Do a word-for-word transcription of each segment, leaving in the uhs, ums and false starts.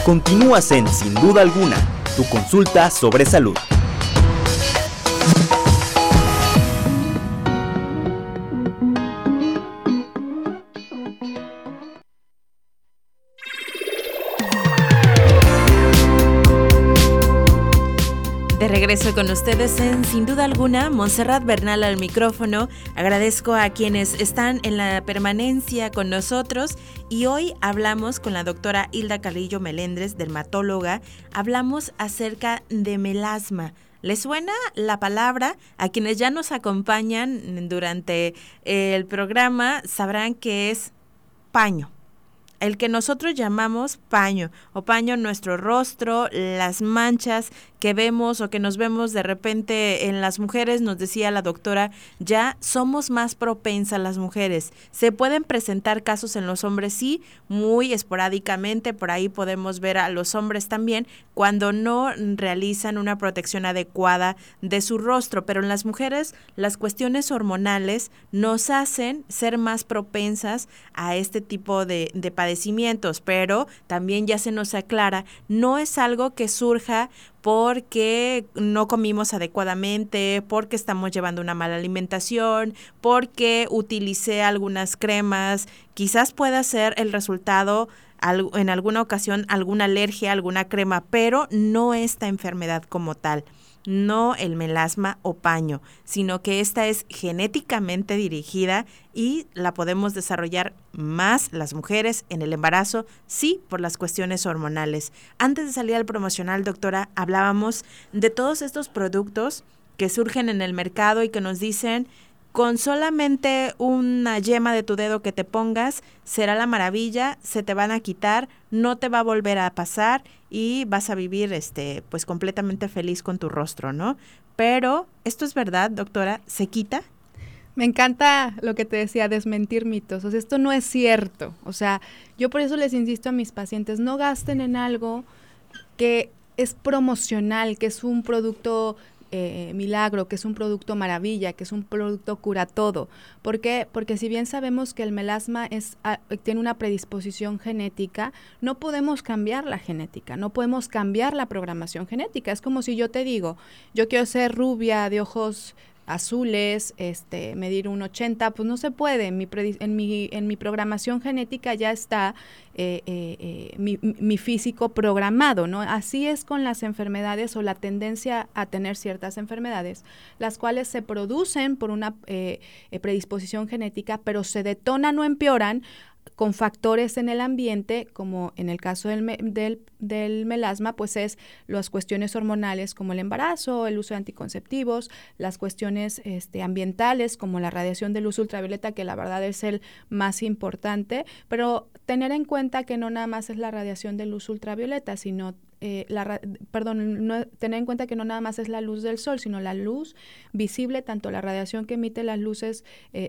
Continúas en Sin Duda Alguna, tu consulta sobre salud. De regreso con ustedes en Sin Duda Alguna, Montserrat Bernal al micrófono. Agradezco a quienes están en la permanencia con nosotros y hoy hablamos con la doctora Hilda Carrillo Melendres, dermatóloga. Hablamos acerca de melasma. ¿Les suena la palabra? A quienes ya nos acompañan durante el programa sabrán que es paño. El que nosotros llamamos paño, o paño en nuestro rostro, las manchas que vemos o que nos vemos de repente en las mujeres, nos decía la doctora, ya somos más propensas las mujeres. Se pueden presentar casos en los hombres, sí, muy esporádicamente, por ahí podemos ver a los hombres también, cuando no realizan una protección adecuada de su rostro, pero en las mujeres las cuestiones hormonales nos hacen ser más propensas a este tipo de, de padecimientos, pero también ya se nos aclara, no es algo que surja porque no comimos adecuadamente, porque estamos llevando una mala alimentación, porque utilicé algunas cremas, quizás pueda ser el resultado en alguna ocasión alguna alergia, alguna crema, pero no esta enfermedad como tal. No el melasma o paño, sino que esta es genéticamente dirigida y la podemos desarrollar más las mujeres en el embarazo, sí, por las cuestiones hormonales. Antes de salir al promocional, doctora, hablábamos de todos estos productos que surgen en el mercado y que nos dicen, con solamente una yema de tu dedo que te pongas, será la maravilla, se te van a quitar, no te va a volver a pasar y vas a vivir este, pues completamente feliz con tu rostro, ¿no? Pero, ¿esto es verdad, doctora? ¿Se quita? Me encanta lo que te decía, desmentir mitos. O sea, esto no es cierto. O sea, yo por eso les insisto a mis pacientes, no gasten en algo que es promocional, que es un producto Eh, milagro, que es un producto maravilla, que es un producto cura todo. ¿Por qué? Porque si bien sabemos que el melasma es, a, tiene una predisposición genética, no podemos cambiar la genética, no podemos cambiar la programación genética. Es como si yo te digo, yo quiero ser rubia, de ojos azules, este, medir un ochenta, pues no se puede. En mi, predis- en mi, en mi programación genética ya está eh, eh, eh, mi, mi físico programado, ¿no? Así es con las enfermedades o la tendencia a tener ciertas enfermedades, las cuales se producen por una eh, eh, predisposición genética, pero se detonan o empeoran con factores en el ambiente, como en el caso del, me, del, del melasma, pues es las cuestiones hormonales como el embarazo, el uso de anticonceptivos, las cuestiones este, ambientales como la radiación de luz ultravioleta, que la verdad es el más importante, pero tener en cuenta que no nada más es la radiación de luz ultravioleta, sino Eh, la, perdón, no, tener en cuenta que no nada más es la luz del sol, sino la luz visible, tanto la radiación que emite las luces eh,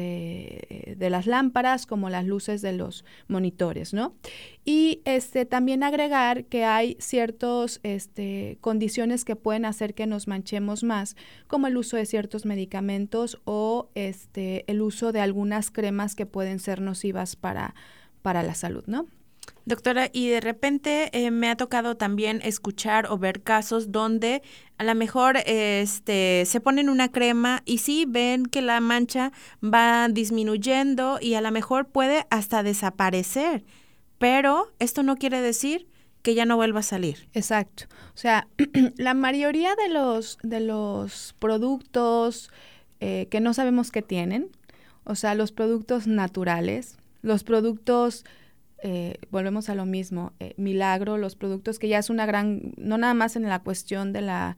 este, de las lámparas como las luces de los monitores, ¿no? Y este, también agregar que hay ciertas este, condiciones que pueden hacer que nos manchemos más, como el uso de ciertos medicamentos o este, el uso de algunas cremas que pueden ser nocivas para, para la salud, ¿no? Doctora, y de repente eh, me ha tocado también escuchar o ver casos donde a lo mejor este, se ponen una crema y sí ven que la mancha va disminuyendo y a lo mejor puede hasta desaparecer, pero esto no quiere decir que ya no vuelva a salir. Exacto. O sea, la mayoría de los, de los productos eh, que no sabemos qué tienen, o sea, los productos naturales, los productos... Eh, volvemos a lo mismo, eh, milagro, los productos que ya es una gran, no nada más en la cuestión de la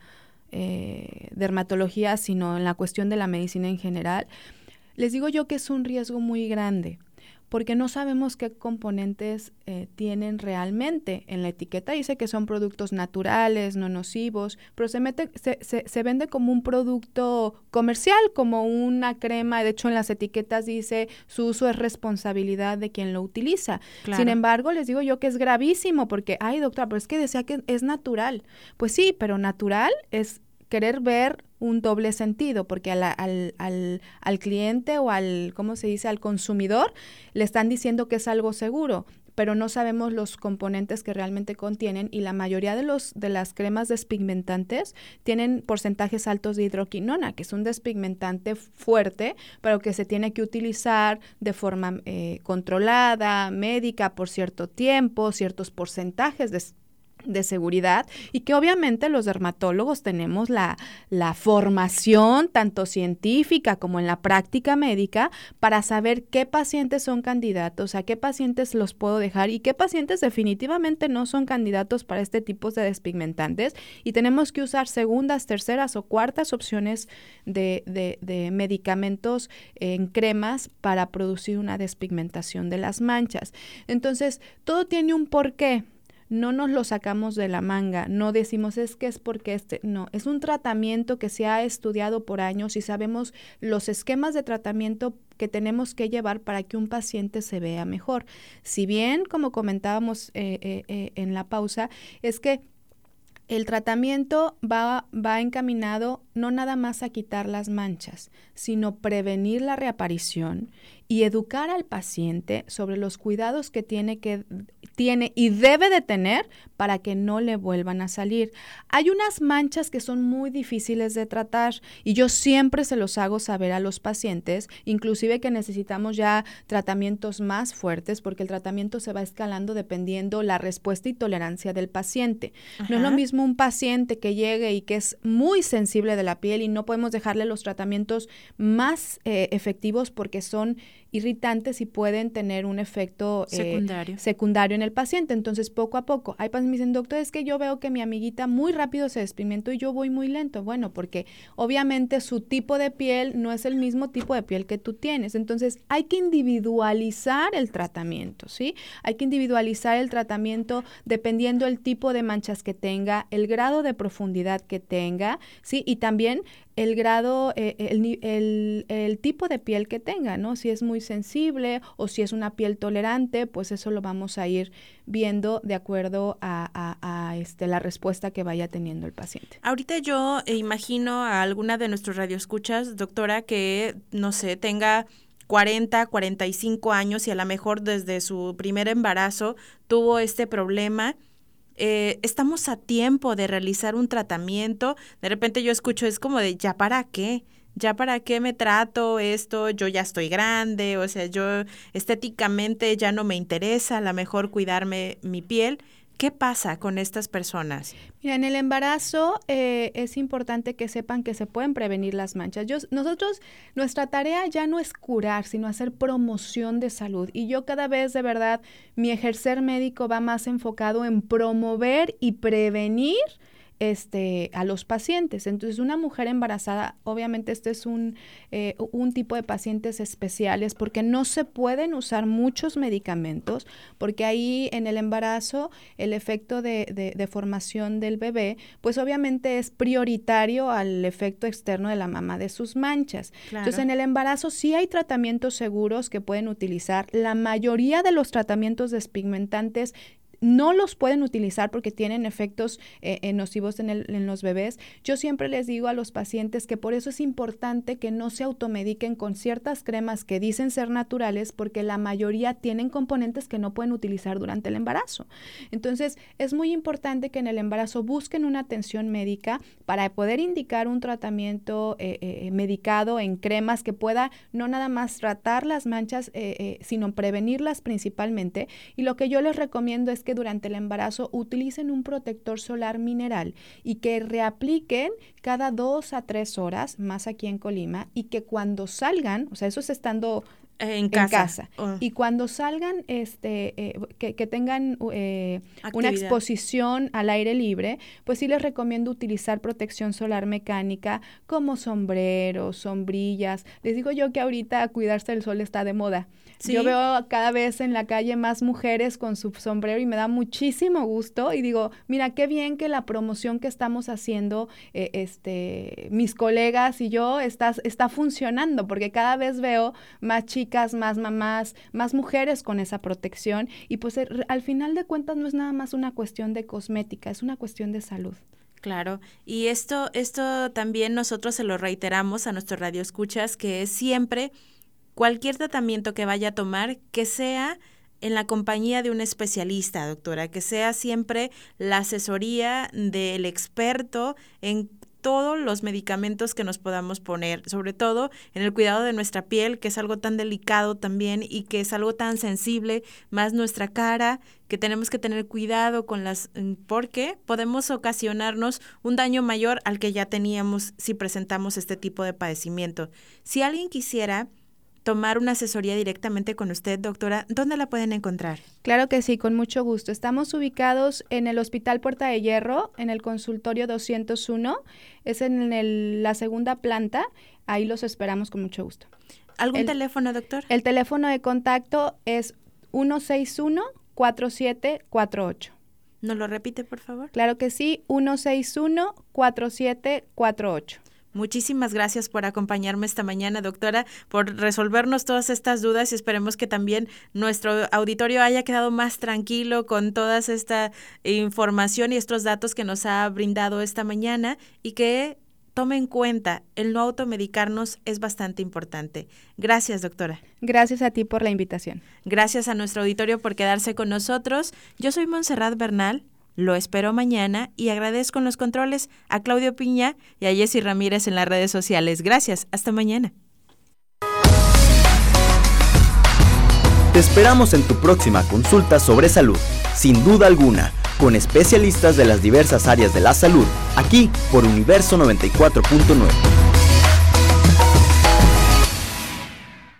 eh, dermatología, sino en la cuestión de la medicina en general, les digo yo que es un riesgo muy grande, porque no sabemos qué componentes eh, tienen realmente. En la etiqueta dice que son productos naturales, no nocivos, pero se, mete, se, se, se vende como un producto comercial, como una crema. De hecho, en las etiquetas dice su uso es responsabilidad de quien lo utiliza. Claro. Sin embargo, les digo yo que es gravísimo, porque, ay, doctora, pero es que decía que es natural. Pues sí, pero natural es querer ver un doble sentido, porque a la, al, al, al cliente o al, ¿cómo se dice?, al consumidor le están diciendo que es algo seguro, pero no sabemos los componentes que realmente contienen y la mayoría de, los, de las cremas despigmentantes tienen porcentajes altos de hidroquinona, que es un despigmentante fuerte, pero que se tiene que utilizar de forma eh, controlada, médica, por cierto tiempo, ciertos porcentajes de de seguridad y que obviamente los dermatólogos tenemos la, la formación tanto científica como en la práctica médica para saber qué pacientes son candidatos, a qué pacientes los puedo dejar y qué pacientes definitivamente no son candidatos para este tipo de despigmentantes y tenemos que usar segundas, terceras o cuartas opciones de, de, de medicamentos en cremas para producir una despigmentación de las manchas. Entonces, todo tiene un porqué. No nos lo sacamos de la manga, no decimos es que es porque este, no, es un tratamiento que se ha estudiado por años y sabemos los esquemas de tratamiento que tenemos que llevar para que un paciente se vea mejor. Si bien, como comentábamos eh, eh, eh, en la pausa, es que el tratamiento va, va encaminado no nada más a quitar las manchas, sino prevenir la reaparición y educar al paciente sobre los cuidados que tiene que tiene y debe de tener para que no le vuelvan a salir. Hay unas manchas que son muy difíciles de tratar y yo siempre se los hago saber a los pacientes, inclusive que necesitamos ya tratamientos más fuertes porque el tratamiento se va escalando dependiendo la respuesta y tolerancia del paciente. Ajá. No es lo mismo un paciente que llegue y que es muy sensible de la piel y no podemos dejarle los tratamientos más eh, efectivos porque son irritantes y pueden tener un efecto eh, secundario. secundario en el paciente. Entonces, poco a poco, hay pacientes que me dicen, doctor, es que yo veo que mi amiguita muy rápido se despigmentó y yo voy muy lento. Bueno, porque obviamente su tipo de piel no es el mismo tipo de piel que tú tienes. Entonces, hay que individualizar el tratamiento, ¿sí? Hay que individualizar el tratamiento dependiendo el tipo de manchas que tenga, el grado de profundidad que tenga, ¿sí? Y también el grado, eh, el, el, el tipo de piel que tenga, ¿no? Si es muy sensible o si es una piel tolerante, pues eso lo vamos a ir viendo de acuerdo a, a, a este, la respuesta que vaya teniendo el paciente. Ahorita yo imagino a alguna de nuestros radioescuchas, doctora, que, no sé, tenga cuarenta, cuarenta y cinco años y a lo mejor desde su primer embarazo tuvo este problema. Eh, estamos a tiempo de realizar un tratamiento. De repente yo escucho, es como de, ¿ya para qué? ¿Ya para qué me trato esto? Yo ya estoy grande, o sea, yo estéticamente ya no me interesa a lo mejor cuidarme mi piel. ¿Qué pasa con estas personas? Mira, en el embarazo eh, es importante que sepan que se pueden prevenir las manchas. Yo, nosotros, nuestra tarea ya no es curar, sino hacer promoción de salud. Y yo cada vez, de verdad, mi ejercer médico va más enfocado en promover y prevenir Este, a los pacientes. Entonces, una mujer embarazada, obviamente este es un, eh, un tipo de pacientes especiales porque no se pueden usar muchos medicamentos porque ahí en el embarazo el efecto de, de, de formación del bebé, pues obviamente es prioritario al efecto externo de la mama de sus manchas. Claro. Entonces, en el embarazo sí hay tratamientos seguros que pueden utilizar. La mayoría de los tratamientos despigmentantes no los pueden utilizar porque tienen efectos eh, nocivos en, el, en los bebés. Yo siempre les digo a los pacientes que por eso es importante que no se automediquen con ciertas cremas que dicen ser naturales porque la mayoría tienen componentes que no pueden utilizar durante el embarazo. Entonces, es muy importante que en el embarazo busquen una atención médica para poder indicar un tratamiento eh, eh, medicado en cremas que pueda no nada más tratar las manchas, eh, eh, sino prevenirlas principalmente. Y lo que yo les recomiendo es que durante el embarazo utilicen un protector solar mineral y que reapliquen cada dos a tres horas, más aquí en Colima, y que cuando salgan, o sea, eso es estando en casa, en casa. Oh. Y cuando salgan, este, eh, que, que tengan eh, una exposición al aire libre, pues sí les recomiendo utilizar protección solar mecánica como sombreros, sombrillas. Les digo yo que ahorita cuidarse del sol está de moda. ¿Sí? Yo veo cada vez en la calle más mujeres con su sombrero y me da muchísimo gusto y digo, mira, qué bien que la promoción que estamos haciendo, eh, este, mis colegas y yo, está, está funcionando porque cada vez veo más chicas, más mamás, más mujeres con esa protección y pues eh, al final de cuentas no es nada más una cuestión de cosmética, es una cuestión de salud. Claro, y esto, esto también nosotros se lo reiteramos a nuestros radioescuchas, que es siempre cualquier tratamiento que vaya a tomar, que sea en la compañía de un especialista, doctora, que sea siempre la asesoría del experto en todos los medicamentos que nos podamos poner, sobre todo en el cuidado de nuestra piel, que es algo tan delicado también y que es algo tan sensible, más nuestra cara, que tenemos que tener cuidado con las, porque podemos ocasionarnos un daño mayor al que ya teníamos si presentamos este tipo de padecimiento. Si alguien quisiera tomar una asesoría directamente con usted, doctora, ¿dónde la pueden encontrar? Claro que sí, con mucho gusto. Estamos ubicados en el Hospital Puerta de Hierro, en el consultorio doscientos uno, es en el, la segunda planta, ahí los esperamos con mucho gusto. ¿Algún el, teléfono, doctor? El teléfono de contacto es uno seis uno, cuatro siete cuatro ocho. ¿Nos lo repite, por favor? Claro que sí, uno seis uno, cuatro siete cuatro ocho. Muchísimas gracias por acompañarme esta mañana, doctora, por resolvernos todas estas dudas y esperemos que también nuestro auditorio haya quedado más tranquilo con toda esta información y estos datos que nos ha brindado esta mañana y que tome en cuenta, el no automedicarnos es bastante importante. Gracias, doctora. Gracias a ti por la invitación. Gracias a nuestro auditorio por quedarse con nosotros. Yo soy Montserrat Bernal. Lo espero mañana y agradezco en los controles a Claudio Piña y a Jessy Ramírez en las redes sociales. Gracias, hasta mañana. Te esperamos en tu próxima consulta sobre salud, sin duda alguna, con especialistas de las diversas áreas de la salud, aquí por Universo noventa y cuatro punto nueve.